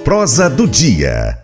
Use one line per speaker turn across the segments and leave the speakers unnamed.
Prosa do Dia.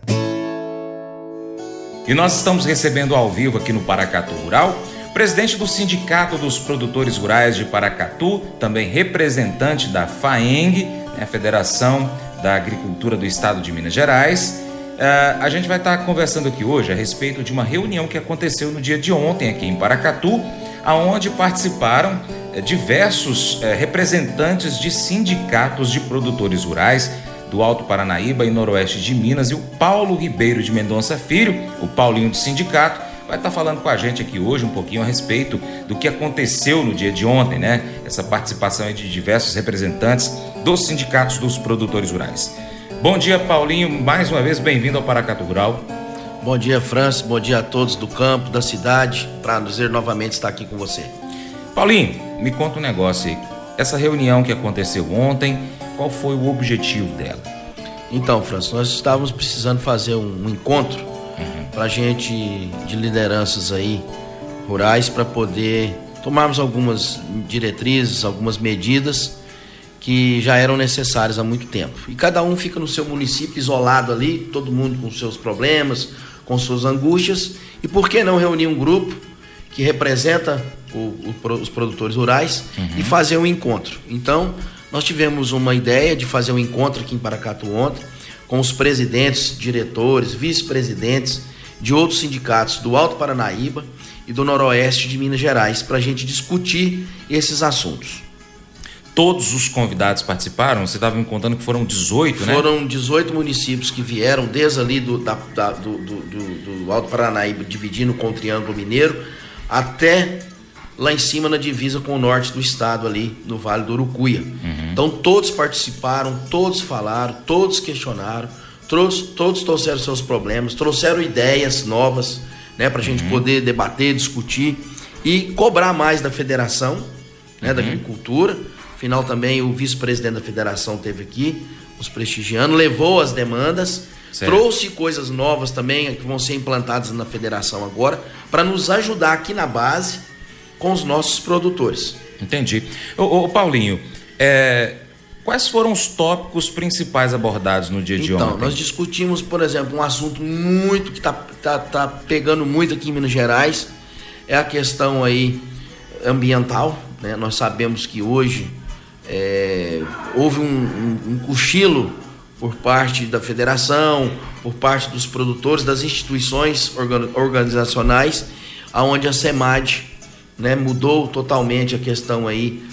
E nós estamos recebendo ao vivo aqui no Paracatu Rural o presidente do Sindicato dos Produtores Rurais de Paracatu, também representante da FAENG, a Federação da Agricultura do Estado de Minas Gerais. A gente vai estar conversando aqui hoje a respeito de uma reunião que aconteceu no dia de ontem aqui em Paracatu, aonde participaram diversos representantes de sindicatos de produtores rurais do Alto Paranaíba e Noroeste de Minas, e o Paulo Ribeiro de Mendonça Filho, o Paulinho do sindicato, vai estar falando com a gente aqui hoje um pouquinho a respeito do que aconteceu no dia de ontem, né? Essa participação aí de diversos representantes dos sindicatos dos produtores rurais. Bom dia, Paulinho, mais uma vez bem-vindo ao Paracatu Rural.
Bom dia, Francis, bom dia a todos do campo, da cidade, prazer novamente estar aqui com você.
Paulinho, me conta um negócio aí, essa reunião que aconteceu ontem, qual foi o objetivo dela?
Então, Francis, nós estávamos precisando fazer um encontro para gente de lideranças aí rurais para poder tomarmos algumas diretrizes, algumas medidas que já eram necessárias há muito tempo. E cada um fica no seu município isolado ali, todo mundo com seus problemas, com suas angústias, e por que não reunir um grupo que representa os produtores rurais e fazer um encontro? Então, nós tivemos uma ideia de fazer um encontro aqui em Paracatu ontem com os presidentes, diretores, vice-presidentes de outros sindicatos do Alto Paranaíba e do Noroeste de Minas Gerais para a gente discutir esses assuntos.
Todos os convidados participaram? Você estava me contando que foram 18, né?
Foram 18 municípios que vieram desde ali do Alto Paranaíba, dividindo com o Triângulo Mineiro, até lá em cima na divisa com o norte do estado ali, no Vale do Urucuia. Então todos participaram, todos falaram, todos questionaram, todos trouxeram seus problemas, trouxeram ideias novas, né, para a gente poder debater, discutir e cobrar mais da federação, né, da agricultura. Afinal também o vice-presidente da federação esteve aqui, nos prestigiando, levou as demandas, trouxe coisas novas também que vão ser implantadas na federação agora, para nos ajudar aqui na base com os nossos produtores.
Entendi. Ô Paulinho, quais foram os tópicos principais abordados no dia de ontem?
Então, nós discutimos, por exemplo, um assunto muito que tá pegando muito aqui em Minas Gerais, é a questão aí ambiental, né? Nós sabemos que hoje houve um cochilo por parte da federação, por parte dos produtores, das instituições organizacionais, aonde a SEMAD, né, mudou totalmente a questão aí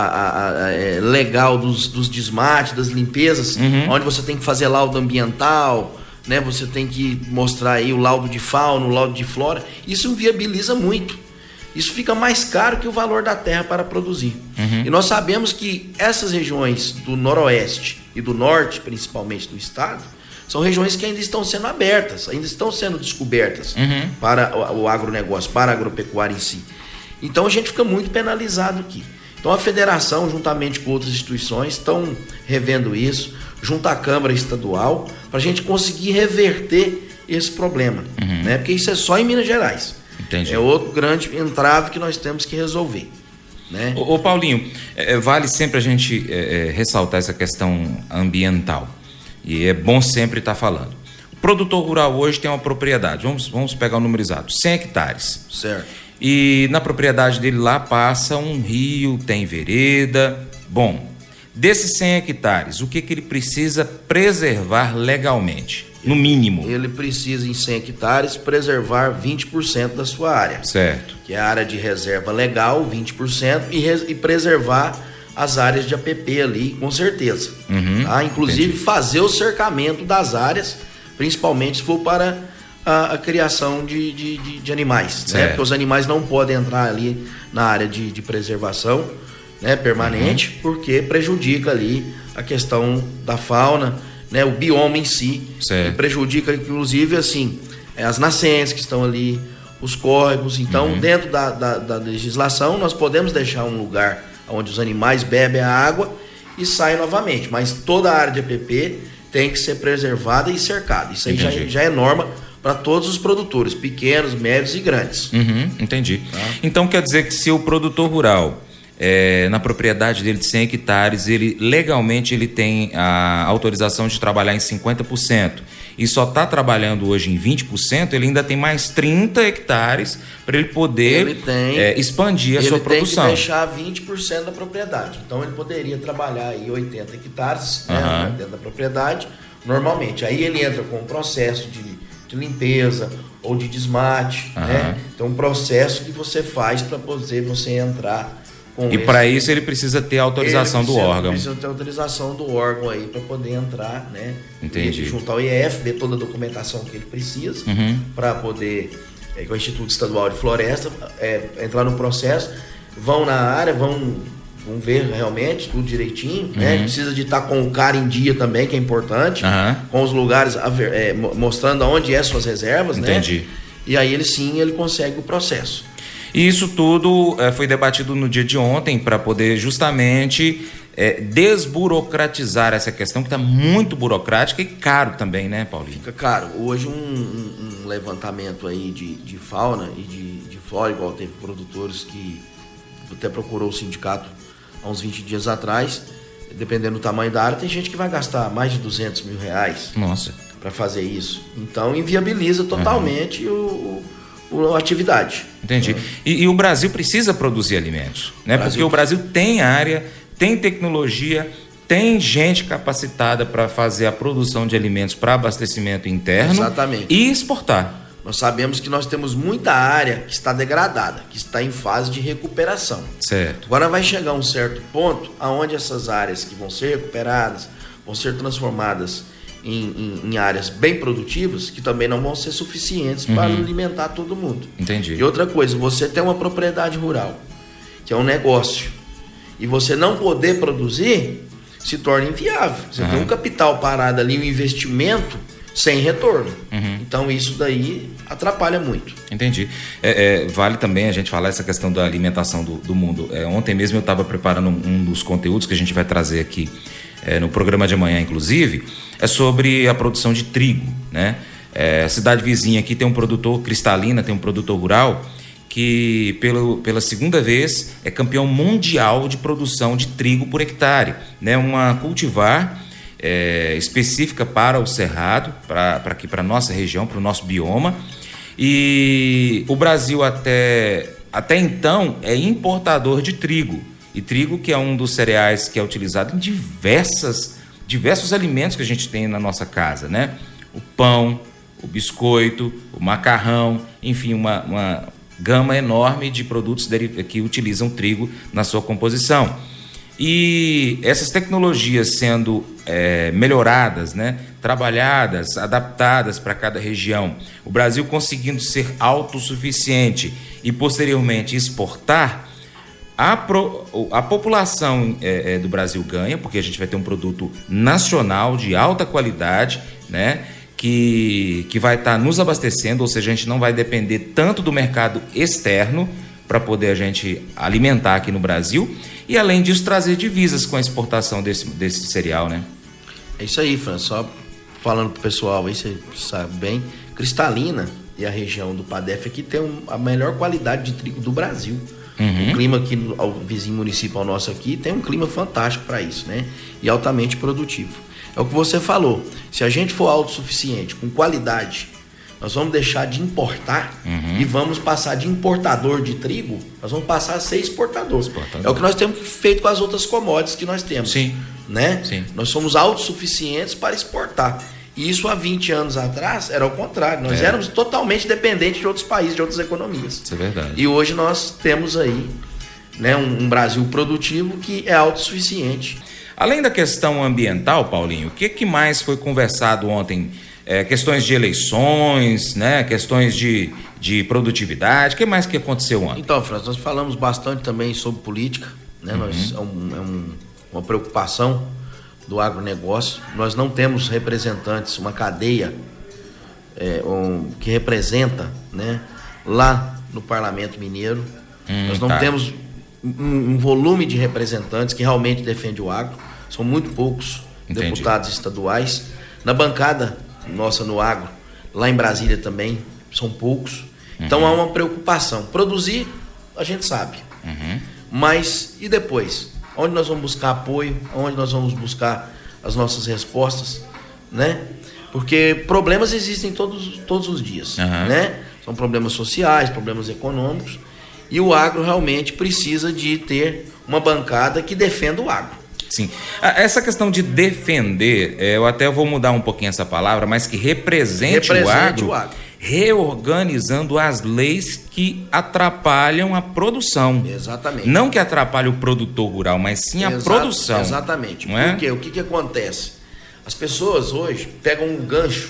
legal dos desmates, das limpezas, onde você tem que fazer laudo ambiental, né, você tem que mostrar aí o laudo de fauna, o laudo de flora. Isso inviabiliza muito. Isso fica mais caro que o valor da terra para produzir. E nós sabemos que essas regiões do noroeste e do norte, principalmente do estado, são regiões que ainda estão sendo abertas, ainda estão sendo descobertas para o agronegócio, para a agropecuária em si. Então a gente fica muito penalizado aqui. Então a federação, juntamente com outras instituições, estão revendo isso, junto à Câmara Estadual, para a gente conseguir reverter esse problema, né? Porque isso é só em Minas Gerais.
Entendi.
É outro grande entrave que nós temos que resolver, né?
Ô Paulinho, vale sempre a gente ressaltar essa questão ambiental, e é bom sempre estar falando. O produtor rural hoje tem uma propriedade, vamos pegar o número exato, 100 hectares.
Certo.
E na propriedade dele lá passa um rio, tem vereda. Bom, desses 100 hectares, o que ele precisa preservar legalmente? No mínimo.
Ele precisa, em 100 hectares, preservar 20% da sua área.
Certo.
Que é a área de reserva legal, 20%, e preservar as áreas de APP ali, com certeza. Tá? Inclusive, entendi, fazer o cercamento das áreas, principalmente se for para a criação de animais, né? Porque os animais não podem entrar ali na área de preservação, né, permanente, porque prejudica ali a questão da fauna, né, o bioma em si, e prejudica inclusive assim as nascentes que estão ali, os córregos. Então, dentro da legislação, nós podemos deixar um lugar onde os animais bebem a água e saem novamente, mas toda a área de APP tem que ser preservada e cercada. Isso aí já é norma para todos os produtores, pequenos, médios e grandes.
Entendi. Tá? Então quer dizer que se o produtor rural na propriedade dele de 100 hectares, legalmente ele tem a autorização de trabalhar em 50%. E só está trabalhando hoje em 20%, ele ainda tem mais 30 hectares para ele poder expandir a sua produção.
Ele tem que deixar 20% da propriedade. Então ele poderia trabalhar aí 80 hectares dentro da propriedade normalmente. Aí ele entra com um processo de limpeza ou de desmate. Né? Então um processo que você faz para poder você entrar.
E para isso ele precisa ter a autorização do órgão.
Precisa ter autorização do órgão aí para poder entrar, né?
Entendi.
E juntar o IEF, ver toda a documentação que ele precisa para poder, com o Instituto Estadual de Floresta, entrar no processo. Vão na área, vão ver realmente tudo direitinho, né? Precisa de estar com o cara em dia também, que é importante, com os lugares, mostrando onde suas reservas,
Entendi.
Né? E aí ele consegue o processo.
E isso tudo foi debatido no dia de ontem para poder justamente desburocratizar essa questão que está muito burocrática e caro também, né, Paulinho?
Fica caro. Hoje um levantamento aí de fauna e de flora, igual teve produtores que até procurou o sindicato há uns 20 dias atrás, dependendo do tamanho da área, tem gente que vai gastar mais de R$200 mil para fazer isso. Então inviabiliza totalmente a atividade.
Entendi. E o Brasil precisa produzir alimentos, né? Porque o Brasil tem área, tem tecnologia, tem gente capacitada para fazer a produção de alimentos para abastecimento interno.
Exatamente.
E exportar.
Nós sabemos que nós temos muita área que está degradada, que está em fase de recuperação.
Certo.
Agora vai chegar um certo ponto aonde essas áreas que vão ser recuperadas, vão ser transformadas em áreas bem produtivas, que também não vão ser suficientes para alimentar todo mundo.
Entendi.
E outra coisa, você tem uma propriedade rural, que é um negócio, e você não poder produzir, se torna inviável. Você tem um capital parado ali, um investimento sem retorno. Então isso daí atrapalha muito.
Entendi. Vale também a gente falar essa questão da alimentação do mundo. Ontem mesmo eu estava preparando um dos conteúdos que a gente vai trazer aqui no programa de amanhã, inclusive, é sobre a produção de trigo, né? A cidade vizinha aqui tem um produtor, Cristalina, tem um produtor rural que pela segunda vez é campeão mundial de produção de trigo por hectare, né? Uma cultivar específica para o cerrado, aqui para a nossa região, para o nosso bioma. E o Brasil até então é importador de trigo. E trigo, que é um dos cereais que é utilizado em diversos alimentos que a gente tem na nossa casa, né? O pão, o biscoito, o macarrão, enfim, uma gama enorme de produtos que utilizam trigo na sua composição. E essas tecnologias sendo melhoradas, né? Trabalhadas, adaptadas para cada região, o Brasil conseguindo ser autossuficiente e posteriormente exportar, a população do Brasil ganha, porque a gente vai ter um produto nacional de alta qualidade, né, que vai estar nos abastecendo, ou seja, a gente não vai depender tanto do mercado externo para poder a gente alimentar aqui no Brasil e, além disso, trazer divisas com a exportação desse cereal, né?
É isso aí, Fran. Só falando pro pessoal aí, você sabe bem, Cristalina e a região do Padef aqui tem a melhor qualidade de trigo do Brasil. O clima aqui, o vizinho municipal nosso aqui, tem um clima fantástico para isso, né? E altamente produtivo. É o que você falou. Se a gente for autossuficiente, com qualidade, nós vamos deixar de importar e vamos passar de importador de trigo, nós vamos passar a ser exportador. É o que nós temos feito com as outras commodities que nós temos.
Sim.
Né?
Sim.
Nós somos autossuficientes para exportar. E isso há 20 anos atrás era o contrário. Nós éramos totalmente dependentes de outros países, de outras economias.
Isso é verdade.
E hoje nós temos aí, né, um Brasil produtivo que é autossuficiente.
Além da questão ambiental, Paulinho, o que mais foi conversado ontem? Questões de eleições, né? Questões de produtividade. O que mais que aconteceu ontem?
Então, França, nós falamos bastante também sobre política, né? Uma preocupação do agronegócio. Nós não temos representantes, uma cadeia que representa, né, lá no Parlamento Mineiro. Nós não temos um volume de representantes que realmente defende o agro. São muito poucos deputados estaduais. Na bancada nossa no agro, lá em Brasília também, são poucos. Então há uma preocupação. Produzir, a gente sabe. Mas e depois? Onde nós vamos buscar apoio? Onde nós vamos buscar as nossas respostas, né? Porque problemas existem todos os dias, né? São problemas sociais, problemas econômicos, e o agro realmente precisa de ter uma bancada que defenda o agro.
Sim. Essa questão de defender, eu até vou mudar um pouquinho essa palavra, mas que represente o agro, reorganizando as leis que atrapalham a produção.
Exatamente.
Não que atrapalhe o produtor rural, mas sim a produção.
Exatamente.
Não é?
Porque o que acontece? As pessoas hoje pegam um gancho,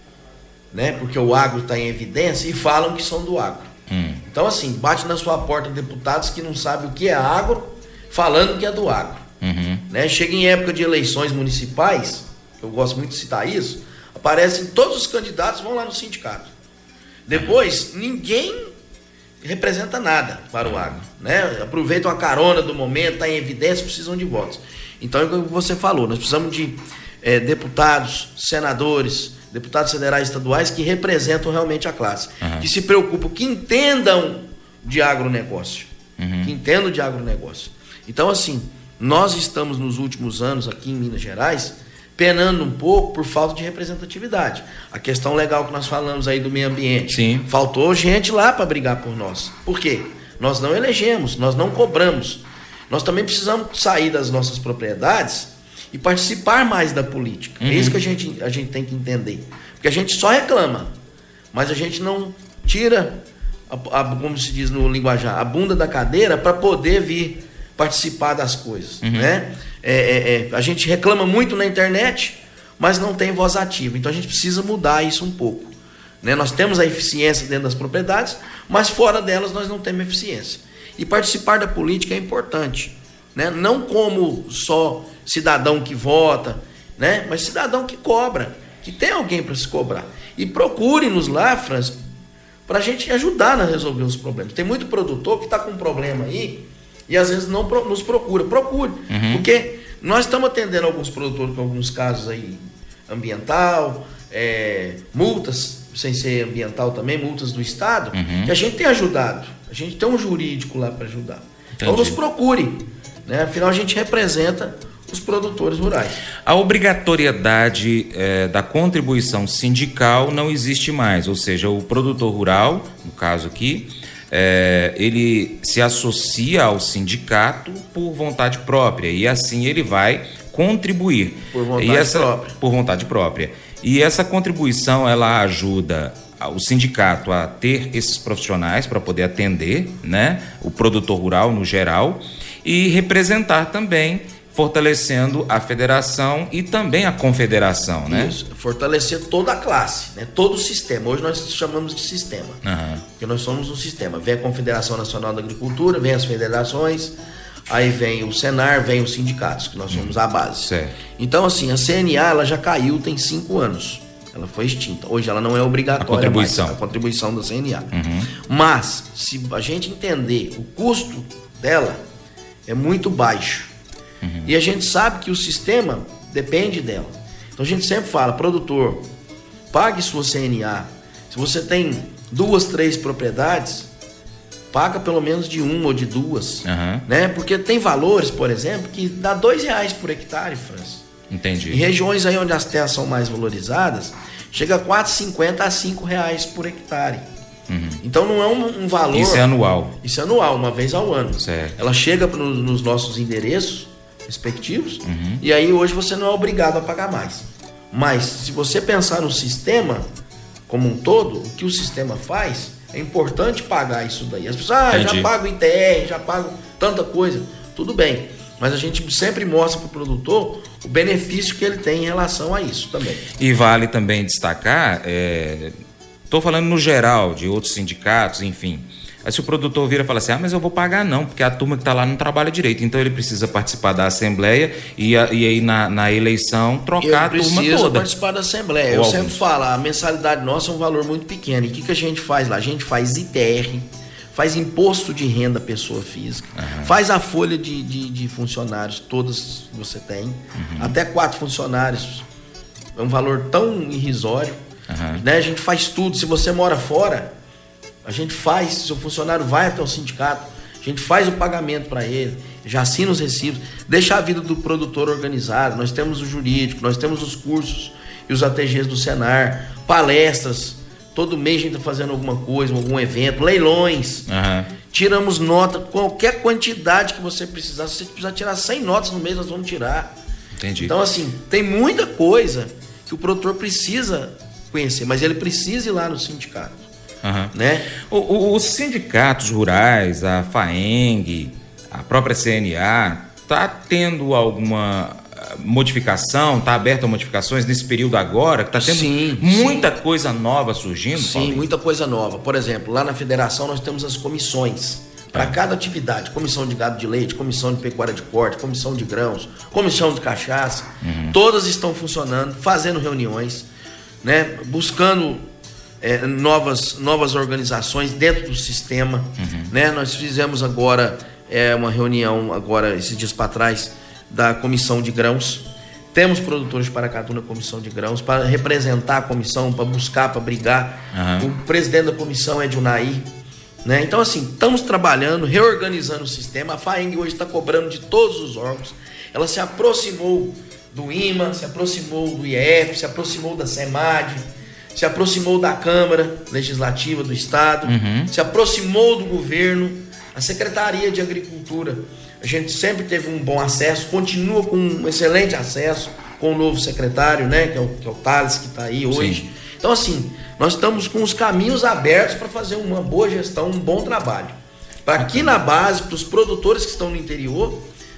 né? Porque o agro está em evidência e falam que são do agro. Então, assim, bate na sua porta deputados que não sabem o que é agro, falando que é do agro. Né? Chega em época de eleições municipais, eu gosto muito de citar isso, aparecem todos os candidatos, vão lá no sindicato. Depois, ninguém representa nada para o agro, né? Aproveitam a carona do momento, está em evidência, precisam de votos. Então, é o que você falou, nós precisamos de deputados, senadores, deputados federais e estaduais que representam realmente a classe, que se preocupam, que entendam de agronegócio, que entendam de agronegócio. Então, assim, nós estamos nos últimos anos aqui em Minas Gerais penando um pouco por falta de representatividade. A questão legal que nós falamos aí do meio ambiente.
Sim.
Faltou gente lá para brigar por nós. Por quê? Nós não elegemos, nós não cobramos. Nós também precisamos sair das nossas propriedades e participar mais da política. É isso que a gente tem que entender. Porque a gente só reclama, mas a gente não tira, como se diz no linguajar, a bunda da cadeira para poder vir participar das coisas, né? A gente reclama muito na internet, mas não tem voz ativa. Então a gente precisa mudar isso um pouco, né? Nós temos a eficiência dentro das propriedades, mas fora delas nós não temos eficiência. E participar da política é importante, né? Não como só cidadão que vota, né? Mas cidadão que cobra, que tem alguém para se cobrar. E procure nos Lafras para a gente ajudar a resolver os problemas. Tem muito produtor que está com um problema aí e às vezes não nos procura. Procure, porque nós estamos atendendo alguns produtores com alguns casos aí ambiental, multas, sem ser ambiental também, multas do Estado, que a gente tem ajudado. A gente tem um jurídico lá para ajudar. Entendi. Então nos procure, né? Afinal a gente representa os produtores rurais.
A obrigatoriedade da contribuição sindical não existe mais, ou seja, o produtor rural, no caso aqui, ele se associa ao sindicato por vontade própria e assim ele vai contribuir. Por vontade própria. E essa contribuição, ela ajuda o sindicato a ter esses profissionais para poder atender, né, o produtor rural no geral e representar também, fortalecendo a federação e também a confederação, né?
Isso, fortalecer toda a classe, né? Todo o sistema. Hoje nós chamamos de sistema, porque nós somos um sistema. Vem a Confederação Nacional da Agricultura, vem as federações, aí vem o Senar, vem os sindicatos, que nós somos a base.
Certo.
Então, assim, a CNA ela já caiu tem 5 anos. Ela foi extinta. Hoje ela não é obrigatória mais, a contribuição da CNA. Mas, se a gente entender o custo dela, é muito baixo. E a gente sabe que o sistema depende dela. Então a gente sempre fala, produtor, pague sua CNA. Se você tem 2, 3 propriedades, paga pelo menos de 1 ou de 2. Né? Porque tem valores, por exemplo, que dá R$2 por hectare, França.
Entendi.
Em regiões aí onde as terras são mais valorizadas, chega a R$4,50 a R$5 por hectare. Então não é um valor...
Isso é anual.
Isso é anual, uma vez ao ano.
Certo.
Ela chega nos nossos endereços respectivos, e aí hoje você não é obrigado a pagar mais. Mas se você pensar no sistema como um todo, o que o sistema faz, é importante pagar isso daí. As pessoas, já pago ITR, já pago tanta coisa. Tudo bem, mas a gente sempre mostra para o produtor o benefício que ele tem em relação a isso também.
E vale também destacar, estou falando no geral, de outros sindicatos, enfim. Aí se o produtor vira e fala assim, mas eu vou pagar não, porque a turma que está lá não trabalha direito. Então ele precisa participar da Assembleia e aí na eleição trocar a turma toda.
Precisa participar da Assembleia. Eu sempre falo, a mensalidade nossa é um valor muito pequeno. E o que a gente faz lá? A gente faz ITR, faz imposto de renda pessoa física, faz a folha de funcionários, todas que você tem, até 4 funcionários. É um valor tão irrisório. Né? A gente faz tudo. Se você mora fora... A gente faz, seu funcionário vai até o sindicato, a A gente faz o pagamento para ele, já assina os recibos, deixa a vida do produtor organizada. Nós temos o jurídico, nós temos os cursos e os ATGs do Senar, palestras, todo mês a gente está fazendo alguma coisa, algum evento, leilões, tiramos nota, qualquer quantidade que você precisar. Se você precisar tirar 100 notas no mês, nós vamos tirar.
Entendi.
Então, assim, tem muita coisa que o produtor precisa conhecer, mas ele precisa ir lá no sindicato. Né?
Os sindicatos rurais, a FAENG, a própria CNA, está tendo alguma modificação, está aberta a modificações nesse período agora, que está tendo muita coisa nova surgindo?
Sim,
Paulinho?
muita coisa nova. Por exemplo, lá na federação nós temos as comissões para cada atividade: comissão de gado de leite, comissão de pecuária de corte, comissão de grãos, comissão de cachaça. Todas estão funcionando, fazendo reuniões, né? Buscando novas organizações dentro do sistema, né? Nós fizemos agora uma reunião esses dias para trás da comissão de grãos. Temos produtores de Paracatu na comissão de grãos para representar a comissão, para buscar, para brigar. O presidente da comissão é de Unaí, né? Então, assim, estamos trabalhando, reorganizando o sistema. A FAENG hoje está cobrando de todos os órgãos. Ela se aproximou do IMA, se aproximou do IEF, se aproximou da SEMAD, se aproximou da Câmara Legislativa do Estado, se aproximou do governo, a Secretaria de Agricultura. A gente sempre teve um bom acesso, continua com um excelente acesso com o novo secretário, né, que é o Thales, que está aí hoje. Sim. Então, assim, nós estamos com os caminhos abertos para fazer uma boa gestão, um bom trabalho. Para aqui na base, para os produtores que estão no interior,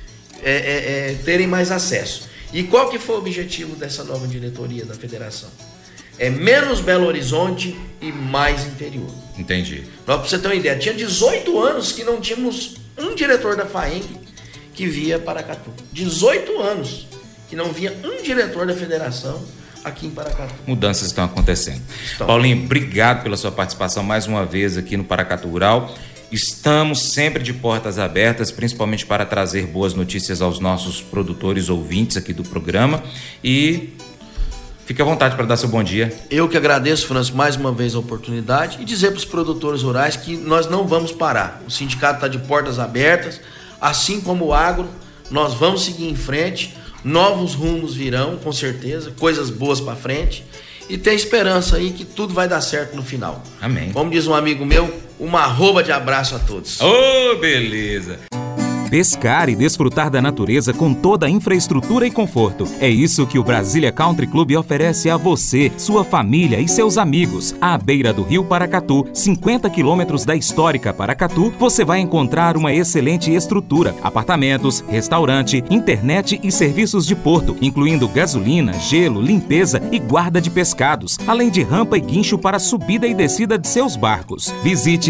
terem mais acesso. E qual que foi o objetivo dessa nova diretoria da federação? É menos Belo Horizonte e mais interior.
Entendi.
Para você ter uma ideia, tinha 18 anos que não tínhamos um diretor da FAENG que via Paracatu. 18 anos que não via um diretor da federação aqui em Paracatu.
Mudanças estão acontecendo. Paulinho, obrigado pela sua participação mais uma vez aqui no Paracatu Rural. Estamos sempre de portas abertas, principalmente para trazer boas notícias aos nossos produtores ouvintes aqui do programa. E fique à vontade para dar seu bom dia. Eu que agradeço, Francisco, mais uma vez a oportunidade e dizer para os produtores rurais que nós não vamos parar. O sindicato está de portas abertas, assim como o agro, nós vamos seguir em frente, novos rumos virão, com certeza, coisas boas para frente, e ter esperança aí que tudo vai dar certo no final. Amém. Como diz um amigo meu, uma arroba de abraço a todos. Ô, beleza!
Pescar e desfrutar da natureza com toda a infraestrutura e conforto. É isso que o Brasília Country Club oferece a você, sua família e seus amigos. À beira do Rio Paracatu, 50 quilômetros da histórica Paracatu, você vai encontrar uma excelente estrutura, apartamentos, restaurante, internet e serviços de porto, incluindo gasolina, gelo, limpeza e guarda de pescados, além de rampa e guincho para subida e descida de seus barcos. Visite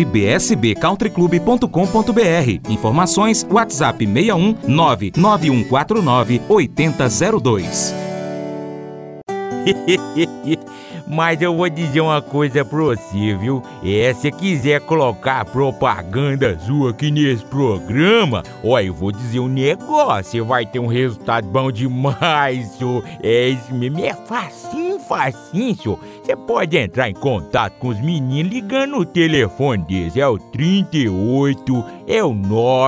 bsbcountryclub.com.br. Informações, WhatsApp 61 99149 8002.
Mas eu vou dizer uma coisa pra você, viu? Se quiser colocar propaganda sua aqui nesse programa, eu vou dizer um negócio, você vai ter um resultado bom demais, senhor. Isso mesmo, é facinho, senhor. Você pode entrar em contato com os meninos ligando o telefone deles, é o 38, é o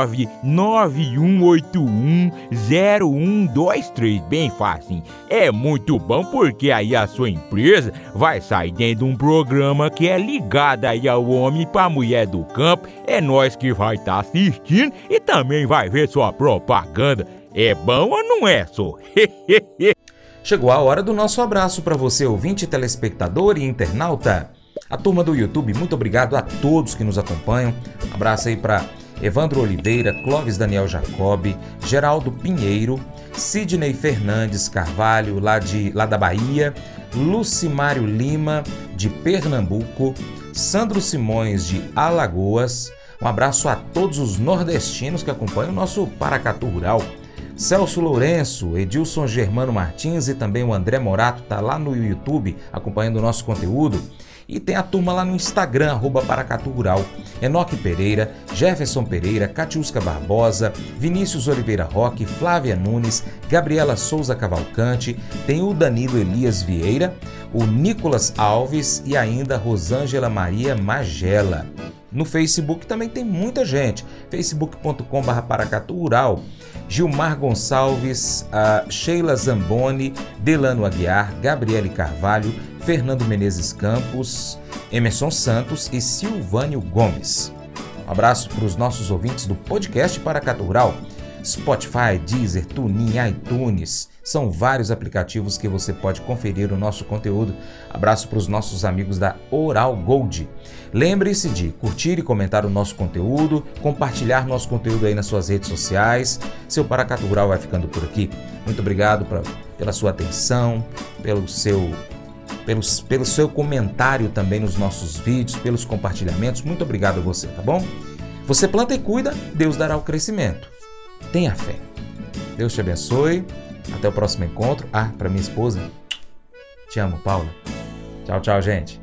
991810123, bem facinho. É muito bom porque aí a sua empresa vai sair dentro de um programa que é ligado aí ao homem pra mulher do campo. É nós que vai estar assistindo e também vai ver sua propaganda. É bom ou não é, só?
Chegou a hora do nosso abraço para você, ouvinte, telespectador e internauta. A turma do YouTube, muito obrigado a todos que nos acompanham. Um abraço aí para Evandro Oliveira, Clóvis Daniel Jacob, Geraldo Pinheiro, Sidney Fernandes Carvalho, lá da Bahia, Lucimário Lima, de Pernambuco, Sandro Simões, de Alagoas. Um abraço a todos os nordestinos que acompanham o nosso Paracatu Rural. Celso Lourenço, Edilson Germano Martins e também o André Morato tá lá no YouTube acompanhando o nosso conteúdo. E tem a turma lá no Instagram, @Paracatu Rural. Enoque Pereira, Jefferson Pereira, Catiusca Barbosa, Vinícius Oliveira Roque, Flávia Nunes, Gabriela Souza Cavalcante, tem o Danilo Elias Vieira, o Nicolas Alves e ainda Rosângela Maria Magela. No Facebook também tem muita gente, facebook.com/paracaturural. Gilmar Gonçalves, Sheila Zamboni, Delano Aguiar, Gabriele Carvalho, Fernando Menezes Campos, Emerson Santos e Silvânio Gomes. Um abraço para os nossos ouvintes do podcast Paracatu Rural, Spotify, Deezer, TuneIn, iTunes. São vários aplicativos que você pode conferir o nosso conteúdo. Abraço para os nossos amigos da Oral Gold. Lembre-se de curtir e comentar o nosso conteúdo, compartilhar nosso conteúdo aí nas suas redes sociais. Seu Paracatu Rural vai ficando por aqui. Muito obrigado pela sua atenção, pelo seu comentário também nos nossos vídeos, pelos compartilhamentos. Muito obrigado a você, tá bom? Você planta e cuida, Deus dará o crescimento. Tenha fé. Deus te abençoe. Até o próximo encontro. Para minha esposa, te amo, Paula. Tchau, tchau, gente.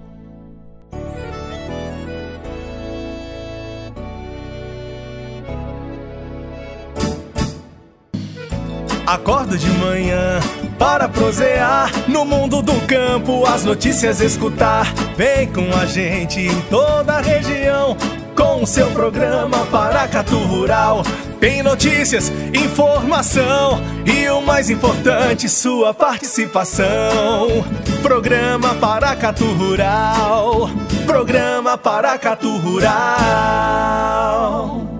Acordo de manhã para prosear no mundo do campo, as notícias escutar. Vem com a gente em toda a região com o seu programa Paracatu Rural. Tem notícias, informação e o mais importante, sua participação. Programa Paracatu Rural. Programa Paracatu Rural.